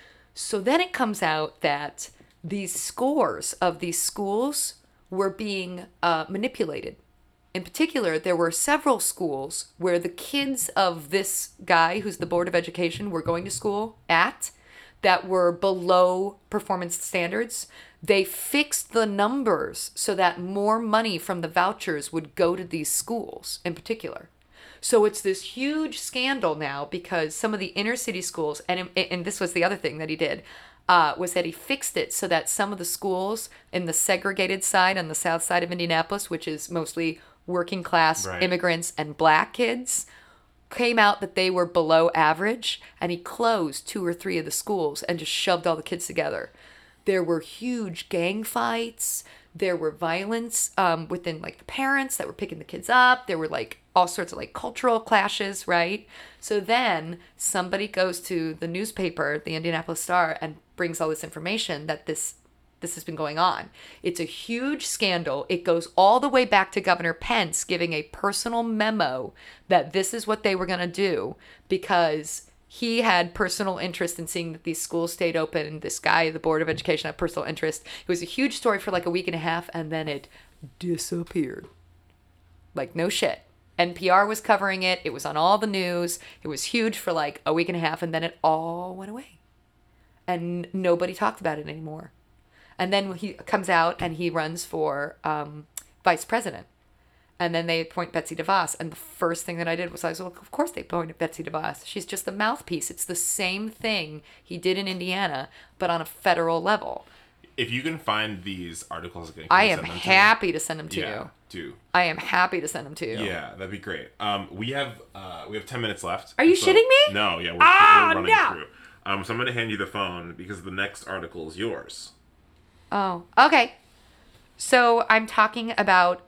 So then it comes out that these scores of these schools were being manipulated. In particular, there were several schools where the kids of this guy who's the Board of Education were going to school at that were below performance standards. They fixed the numbers so that more money from the vouchers would go to these schools in particular. So it's this huge scandal now because some of the inner city schools, and this was the other thing that he did, was that he fixed it so that some of the schools in the segregated side on the south side of Indianapolis, which is mostly working class immigrants and black kids, came out that they were below average, and he closed 2 or 3 of the schools and just shoved all the kids together. There were huge gang fights. There were violence within like the parents that were picking the kids up. There were like all sorts of like cultural clashes, right? So then somebody goes to the newspaper, the Indianapolis Star, and brings all this information that this has been going on. It's a huge scandal. It goes all the way back to Governor Pence giving a personal memo that this is what they were going to do because he had personal interest in seeing that these schools stayed open. And this guy, the Board of Education, had personal interest. It was a huge story for like a week and a half, and then it disappeared. Like, no shit. NPR was covering it. It was on all the news. It was huge for like a week and a half, and then it all went away. And nobody talked about it anymore. And then he comes out and he runs for vice president. And then they appoint Betsy DeVos. And the first thing that I did was I was like, of course they appointed Betsy DeVos. She's just a mouthpiece. It's the same thing he did in Indiana, but on a federal level.
If you can find these articles again,
I am happy to send them to you.
Do.
I am happy to send them to you.
Yeah, that'd be great. We have 10 minutes left.
Are you shitting me?
No, yeah, we're running through. So I'm going to hand you the phone because the next article is yours.
Oh, okay. So I'm talking about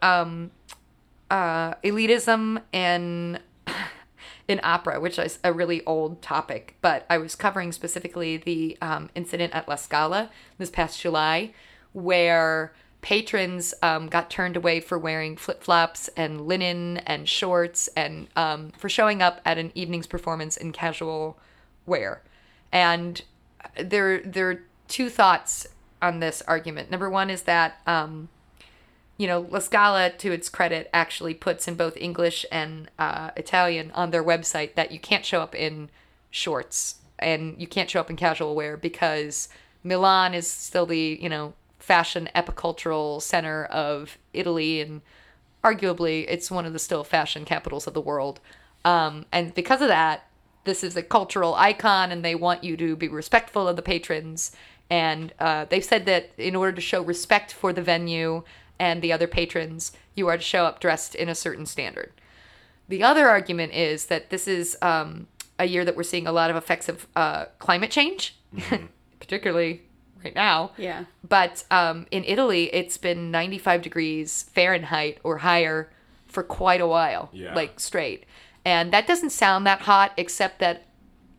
elitism in opera, which is a really old topic, but I was covering specifically the incident at La Scala this past July, where patrons got turned away for wearing flip-flops and linen and shorts and for showing up at an evening's performance in casual wear. And there are 2 thoughts on this argument. Number one is that, La Scala, to its credit, actually puts in both English and Italian on their website that you can't show up in shorts and you can't show up in casual wear because Milan is still the, fashion epicultural center of Italy, and arguably it's one of the still fashion capitals of the world. And because of that, this is a cultural icon and they want you to be respectful of the patrons. And they've said that in order to show respect for the venue and the other patrons, you are to show up dressed in a certain standard. The other argument is that this is a year that we're seeing a lot of effects of climate change, particularly right now.
Yeah.
But in Italy, it's been 95 degrees Fahrenheit or higher for quite a while, like straight. And that doesn't sound that hot, except that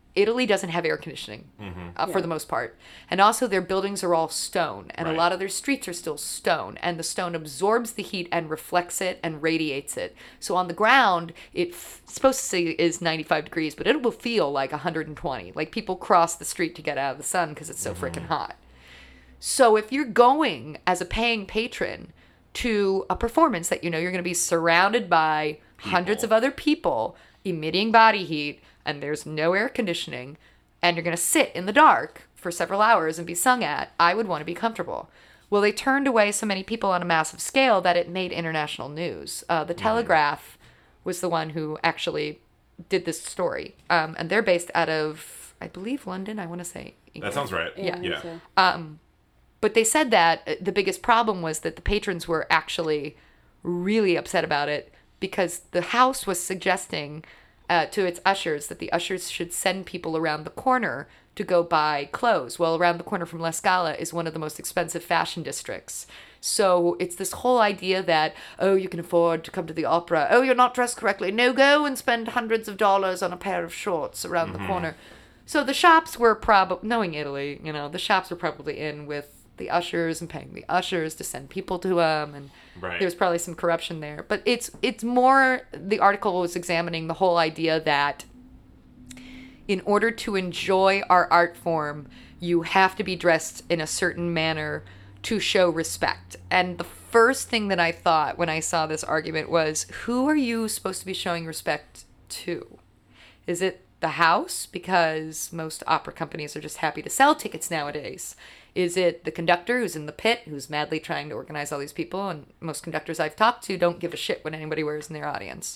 Italy doesn't have air conditioning for the most part. And also their buildings are all stone. And a
Right.
lot of their streets are still stone. And the stone absorbs the heat and reflects it and radiates it. So on the ground, it's supposed to say is 95 degrees, but it will feel like 120. Like people cross the street to get out of the sun because it's so freaking hot. So if you're going as a paying patron to a performance that you know you're going to be surrounded by hundreds of other people emitting body heat, and there's no air conditioning, and you're going to sit in the dark for several hours and be sung at, I would want to be comfortable. Well, they turned away so many people on a massive scale that it made international news. The Telegraph was the one who actually did this story. And they're based out of, I believe, London, I want to say.
That sounds right.
I think
Yeah.
so.
But they said that the biggest problem was that the patrons were actually really upset about it because the house was suggesting to its ushers that the ushers should send people around the corner to go buy clothes. Well, around the corner from La Scala is one of the most expensive fashion districts. So it's this whole idea that, oh, you can afford to come to the opera. Oh, you're not dressed correctly. No, go and spend hundreds of dollars on a pair of shorts around the corner. So the shops were probably, knowing Italy, you know, the shops were probably in with the ushers and paying the ushers to send people to them, and
Right.
there's probably some corruption there. But it's more, the article was examining the whole idea that in order to enjoy our art form, you have to be dressed in a certain manner to show respect. And the first thing that I thought when I saw this argument was, who are you supposed to be showing respect to? Is it the house? Because most opera companies are just happy to sell tickets nowadays. Is it the conductor who's in the pit, who's madly trying to organize all these people? And most conductors I've talked to don't give a shit what anybody wears in their audience.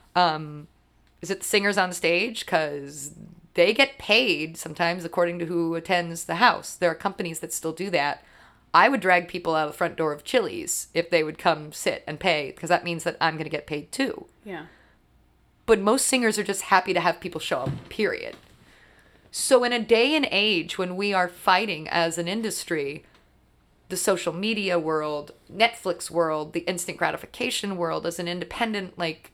Is it the singers on stage? Because they get paid sometimes according to who attends the house. There are companies that still do that. I would drag people out of the front door of Chili's if they would come sit and pay, because that means that I'm going to get paid too.
Yeah.
But most singers are just happy to have people show up, period. So in a day and age when we are fighting as an industry, the social media world, Netflix world, the instant gratification world, as an independent, like,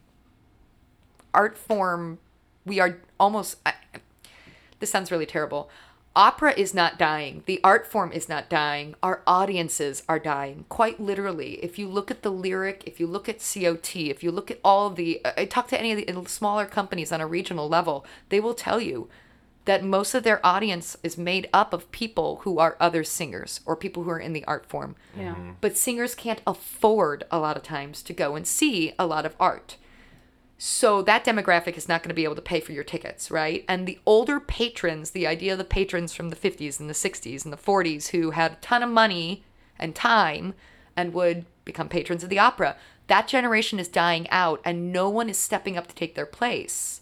art form, we are almost, this sounds really terrible. Opera is not dying. The art form is not dying. Our audiences are dying, quite literally. If you look at the Lyric, if you look at COT, if you look at all of the, I talk to any of the smaller companies on a regional level, they will tell you that most of their audience is made up of people who are other singers or people who are in the art form.
Yeah.
But singers can't afford a lot of times to go and see a lot of art. So that demographic is not going to be able to pay for your tickets, right? And the older patrons, the idea of the patrons from the 50s and the 60s and the 40s who had a ton of money and time and would become patrons of the opera, that generation is dying out and no one is stepping up to take their place.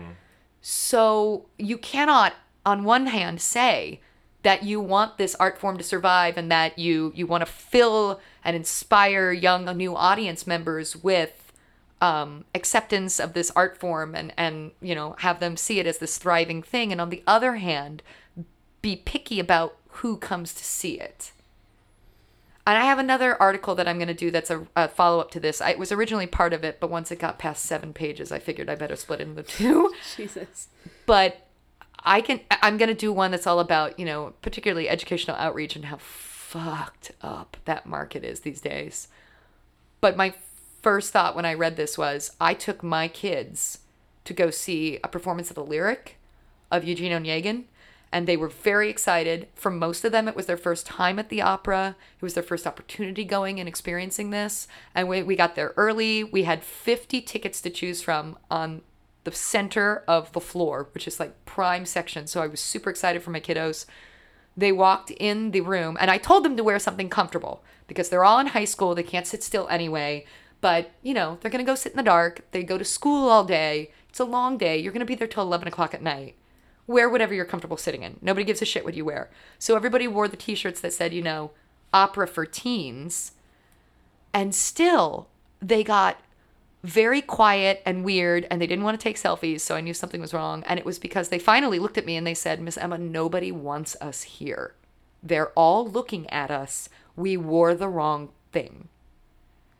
So you cannot, on one hand, say that you want this art form to survive and that you want to fill and inspire young, new audience members with acceptance of this art form and you know, have them see it as this thriving thing. And on the other hand, be picky about who comes to see it. And I have another article that I'm going to do that's a follow-up to this. I was originally part of it, but once it got past 7 pages, I figured I better split it into 2.
Jesus.
But I'm going to do one that's all about, you know, particularly educational outreach and how fucked up that market is these days. But my first thought when I read this was, I took my kids to go see a performance of the Lyric of Eugene Onegin, and they were very excited. For most of them, it was their first time at the opera. It was their first opportunity going and experiencing this. And we got there early. We had 50 tickets to choose from on the center of the floor, which is like prime section. So I was super excited for my kiddos. They walked in the room, and I told them to wear something comfortable because they're all in high school. They can't sit still anyway. But, you know, they're going to go sit in the dark. They go to school all day. It's a long day. You're going to be there till 11 o'clock at night. Wear whatever you're comfortable sitting in. Nobody gives a shit what you wear. So everybody wore the t-shirts that said, you know, opera for teens. And still, they got very quiet and weird, and they didn't want to take selfies, so I knew something was wrong. And it was because they finally looked at me and they said, Miss Emma, nobody wants us here. They're all looking at us. We wore the wrong thing.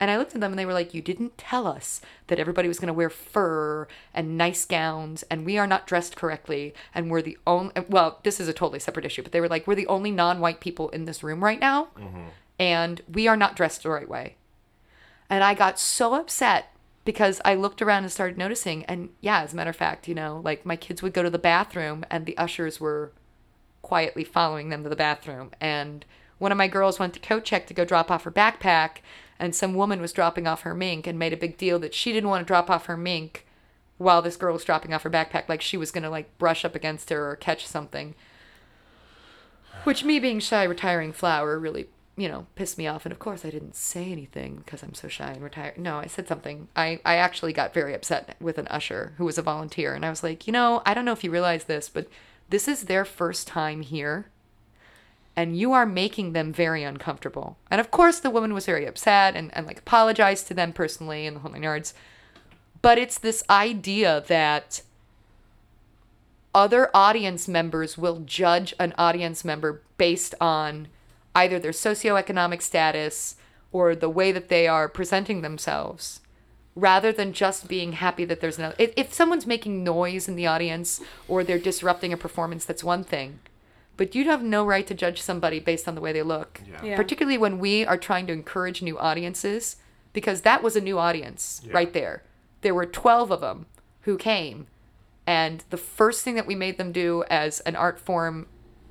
And I looked at them and they were like, you didn't tell us that everybody was going to wear fur and nice gowns and we are not dressed correctly. And we're the only, well, this is a totally separate issue, but they were like, we're the only non-white people in this room right now. And we are not dressed the right way. And I got so upset because I looked around and started noticing. And yeah, as a matter of fact, you know, like my kids would go to the bathroom and the ushers were quietly following them to the bathroom. And one of my girls went to coat check to go drop off her backpack. And some woman was dropping off her mink and made a big deal that she didn't want to drop off her mink while this girl was dropping off her backpack. Like she was going to like brush up against her or catch something. Which me being shy, retiring flower really, you know, pissed me off. And of course I didn't say anything because I'm so shy and retired. No, I said something. I actually got very upset with an usher who was a volunteer. And I was like, you know, I don't know if you realize this, but this is their first time here. And you are making them very uncomfortable. And of course, the woman was very upset and like apologized to them personally in the whole nine yards. But it's this idea that other audience members will judge an audience member based on either their socioeconomic status or the way that they are presenting themselves, rather than just being happy that there's another. If someone's making noise in the audience or they're disrupting a performance, that's one thing. But you have no right to judge somebody based on the way they look.
Yeah.
Particularly when we are trying to encourage new audiences, because that was a new audience right there. There were 12 of them who came. And the first thing that we made them do as an art form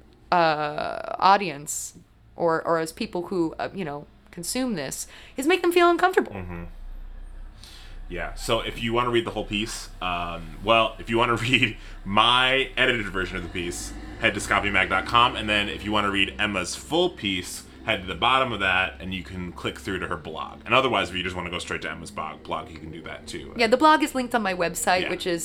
audience or as people who, you know, consume this is make them feel uncomfortable.
Yeah, so if you want to read the whole piece, if you want to read my edited version of the piece, head to scopymag.com, and then if you want to read Emma's full piece, head to the bottom of that, and you can click through to her blog. And otherwise, if you just want to go straight to Emma's blog, you can do that too.
Yeah, the blog is linked on my website, which is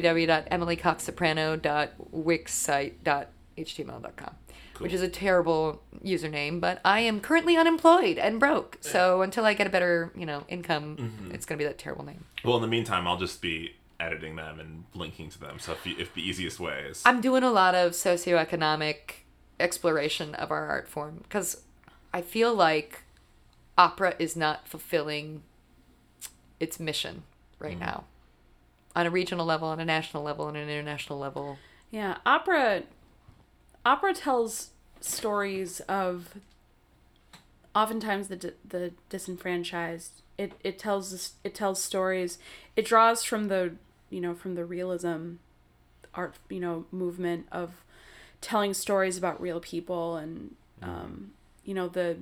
www.emilycoxsoprano.wixsite.html.com. Cool. Which is a terrible username, but I am currently unemployed and broke. So until I get a better, you know, income, it's going to be that terrible name.
Well, in the meantime, I'll just be editing them and linking to them. So if the easiest way is...
I'm doing a lot of socioeconomic exploration of our art form because I feel like opera is not fulfilling its mission right now. On a regional level, on a national level, on an international level.
Yeah, opera tells stories of oftentimes the disenfranchised. It tells stories. It draws from the realism art movement of telling stories about real people and you have the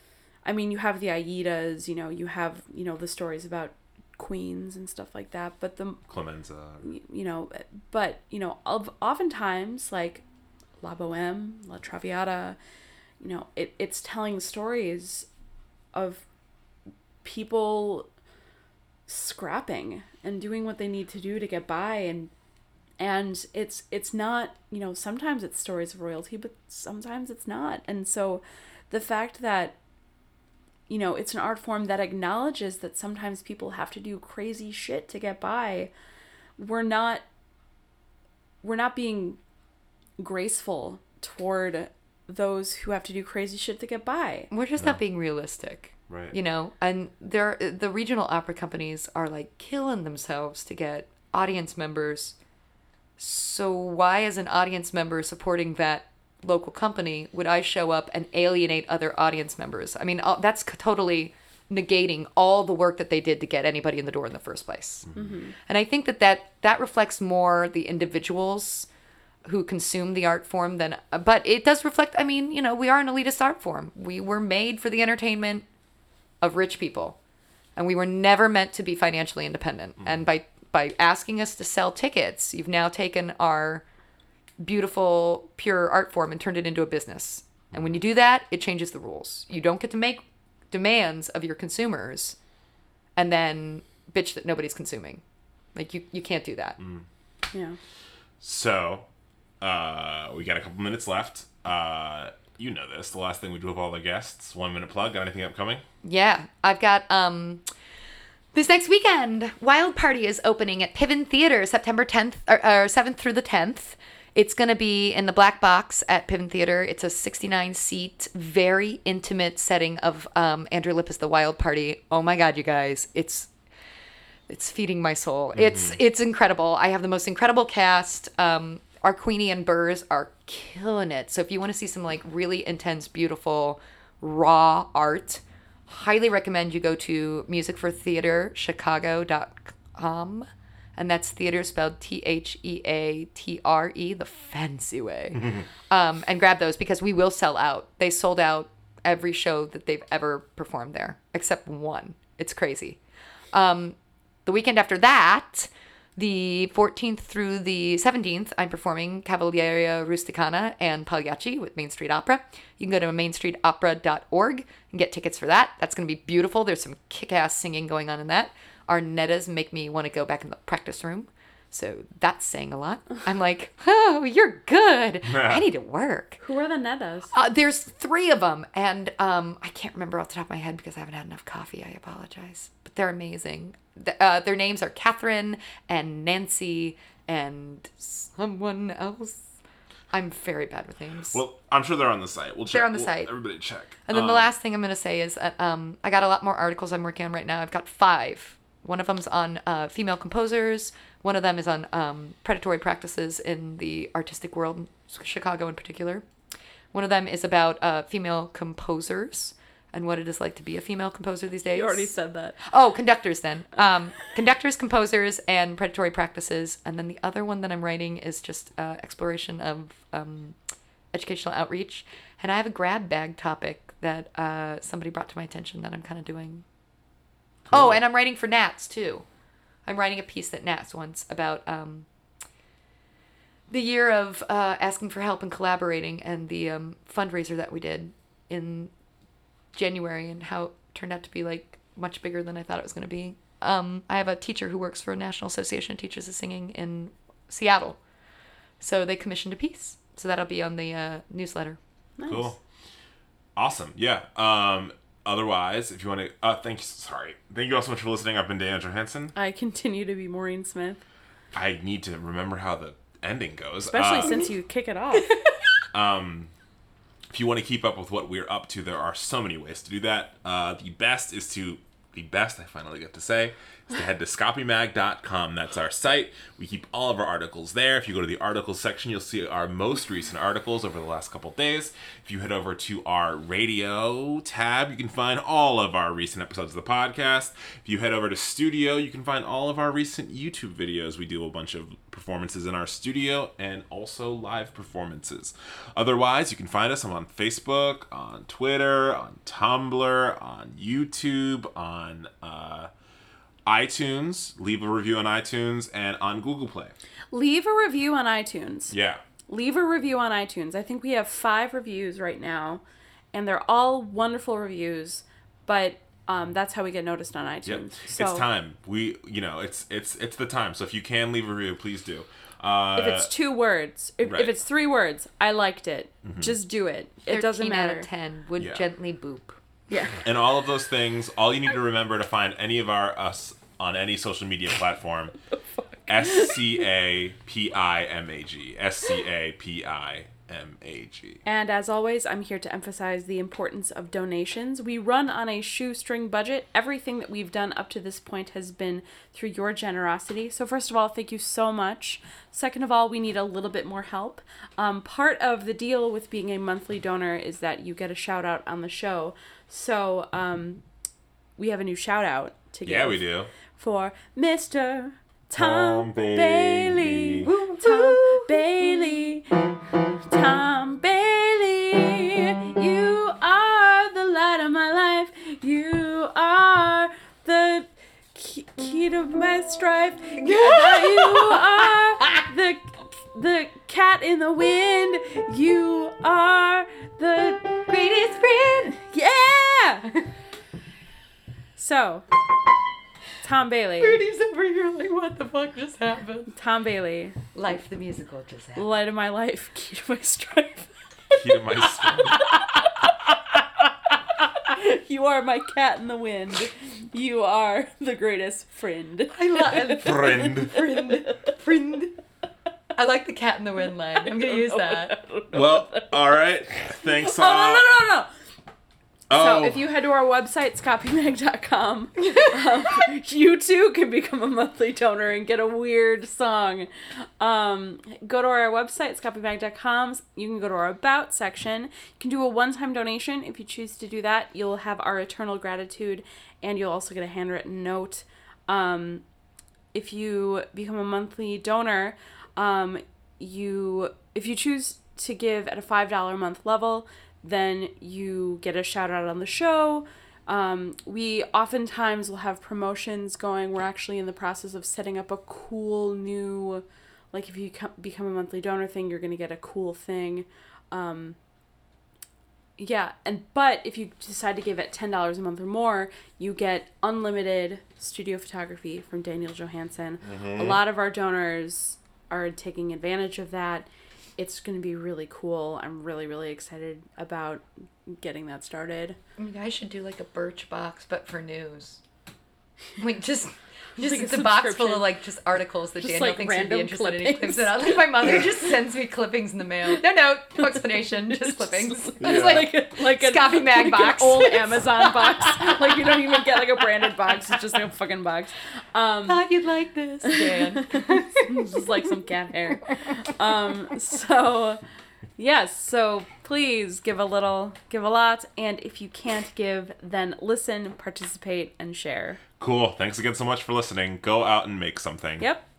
Aidas, you have the stories about queens and stuff like that, but the
Clemenza,
oftentimes like La Bohème, La Traviata, it's telling stories of people scrapping and doing what they need to do to get by, and it's not, sometimes it's stories of royalty, but sometimes it's not. And so the fact that it's an art form that acknowledges that sometimes people have to do crazy shit to get by, we're not being graceful toward those who have to do crazy shit to get by.
We're just not being realistic.
Right.
And the regional opera companies are like killing themselves to get audience members. So why, as an audience member supporting that local company, would I show up and alienate other audience members? I mean, that's totally negating all the work that they did to get anybody in the door in the first place. Mm-hmm. And I think that reflects more the individuals who consume the art form but it does reflect, we are an elitist art form. We were made for the entertainment of rich people, and we were never meant to be financially independent. Mm-hmm. And by asking us to sell tickets, you've now taken our beautiful, pure art form and turned it into a business. And when you do that, it changes the rules. You don't get to make demands of your consumers and then bitch that nobody's consuming. Like, you can't do that.
Mm.
Yeah.
So, we got a couple minutes left. You know this. The last thing we do with all the guests. 1 minute plug. Got anything upcoming?
Yeah. I've got, this next weekend, Wild Party is opening at Piven Theater, September 10th or 7th through the 10th. It's going to be in the Black Box at Piven Theater. It's a 69-seat, very intimate setting of Andrew Lippis' The Wild Party. Oh my God, you guys. It's feeding my soul. It's incredible. I have the most incredible cast. Our Queenie and Burrs are killing it. So if you want to see some like really intense, beautiful, raw art, highly recommend you go to musicfortheaterchicago.com. And that's theater spelled Theatre, the fancy way. And grab those because we will sell out. They sold out every show that they've ever performed there, except one. It's crazy. The weekend after that, the 14th through the 17th, I'm performing Cavalleria Rusticana and Pagliacci with Main Street Opera. You can go to mainstreetopera.org and get tickets for that. That's going to be beautiful. There's some kick-ass singing going on in that. Our nettas make me want to go back in the practice room. So that's saying a lot. I'm like, oh, you're good. I need to work.
Who are the nettas?
There's 3 of them. And I can't remember off the top of my head because I haven't had enough coffee. I apologize. But they're amazing. Their names are Catherine and Nancy and someone else. I'm very bad with names.
Well, I'm sure they're on the site. We'll check.
They're on the site.
Everybody check.
And then the last thing I'm going to say is that I got a lot more articles I'm working on right now. I've got 5. One of them's on female composers. One of them is on predatory practices in the artistic world, Chicago in particular. One of them is about female composers and what it is like to be a female composer these days.
You already said that.
Oh, conductors then. Conductors, composers, and predatory practices. And then the other one that I'm writing is just exploration of educational outreach. And I have a grab bag topic that somebody brought to my attention that I'm kind of doing. Cool. Oh, and I'm writing for Nats, too. I'm writing a piece that Nats wants about the year of asking for help and collaborating and the fundraiser that we did in January and how it turned out to be like much bigger than I thought it was going to be. I have a teacher who works for a National Association of Teachers of Singing in Seattle. So they commissioned a piece. So that'll be on the newsletter.
Nice.
Cool. Awesome. Yeah. Otherwise, if you want to, thank you all so much for listening. I've been Dan Johansson.
I continue to be Maureen Smith.
I need to remember how the ending goes.
Especially since you kick it off.
If you want to keep up with what we're up to, there are so many ways to do that. The best, I finally get to say, is to head to scopymag.com. That's our site. We keep all of our articles there. If you go to the articles section, you'll see our most recent articles over the last couple of days. If you head over to our radio tab, you can find all of our recent episodes of the podcast. If you head over to studio, you can find all of our recent YouTube videos. We do a bunch of performances in our studio and also live performances. Otherwise, you can find us on Facebook, on Twitter, on Tumblr, on YouTube, on iTunes. Leave a review on iTunes and on Google Play.
Leave a review on iTunes.
Yeah.
Leave a review on iTunes. I think we have 5 reviews right now, and they're all wonderful reviews, but that's how we get noticed on iTunes.
Yep.
So,
it's time. It's the time. So if you can leave a review, please do.
If it's 2 words, if it's 3 words, I liked it. Mm-hmm. Just do it. It doesn't matter.
13 out of 10 would gently boop.
Yeah.
And all of those things, all you need to remember to find any of us on any social media platform, SCAPIMAG. SCAPIMAG.
And as always, I'm here to emphasize the importance of donations. We run on a shoestring budget. Everything that we've done up to this point has been through your generosity. So first of all, thank you so much. Second of all, we need a little bit more help. Part of the deal with being a monthly donor is that you get a shout out on the show. So we have a new shout out to give.
Yeah, we do.
For Mr. Tom Bailey. Tom Bailey. Tom Bailey. You are the light of my life. You are the key to my strife. You are the cat in the wind. You are the greatest friend. Yeah! So, Tom Bailey.
Rudy's over here like, what the fuck just happened?
Tom Bailey.
Life the musical just happened.
Light of my life, key to my strife.
Key to my strife.
You are my cat in the wind. You are the greatest friend.
I love
Friend.
Friend. I like the cat in the wind line. I'm gonna use that.
Well, all right. Thanks.
No.
Oh,
So if you head to our website, scopymag.com, you too can become a monthly donor and get a weird song. Go to our website, scopymag.com. You can go to our About section. You can do a one-time donation. If you choose to do that, you'll have our eternal gratitude, and you'll also get a handwritten note. If you become a monthly donor, if you choose to give at a $5 a month level, then you get a shout out on the show. We oftentimes will have promotions going. We're actually in the process of setting up a cool new, like if you become a monthly donor thing, you're going to get a cool thing. But if you decide to give at $10 a month or more, you get unlimited studio photography from Daniel Johansson.
Mm-hmm.
A lot of our donors are taking advantage of that. It's going to be really cool. I'm really, really excited about getting that started.
You guys should do like a Birchbox, but for news. Like just
Like
it's
a
a box full
subscription.
of like just articles that
Just,
Daniel
like,
thinks would be
random
interested in. He
clippings.
clips it out. Like my mother just sends me clippings in the mail. No explanation, just clippings.
Yeah.
It's like
like a
Scoffy Mag
like
box.
an old Amazon box. Like you don't even get like a branded box. It's just like a fucking box.
thought you'd like this, Dan.
It's just like some cat hair. So yes, so please give a little, give a lot, and if you can't give, then listen, participate, and share.
cool. Thanks again so much for listening. Go out and make something.
Yep.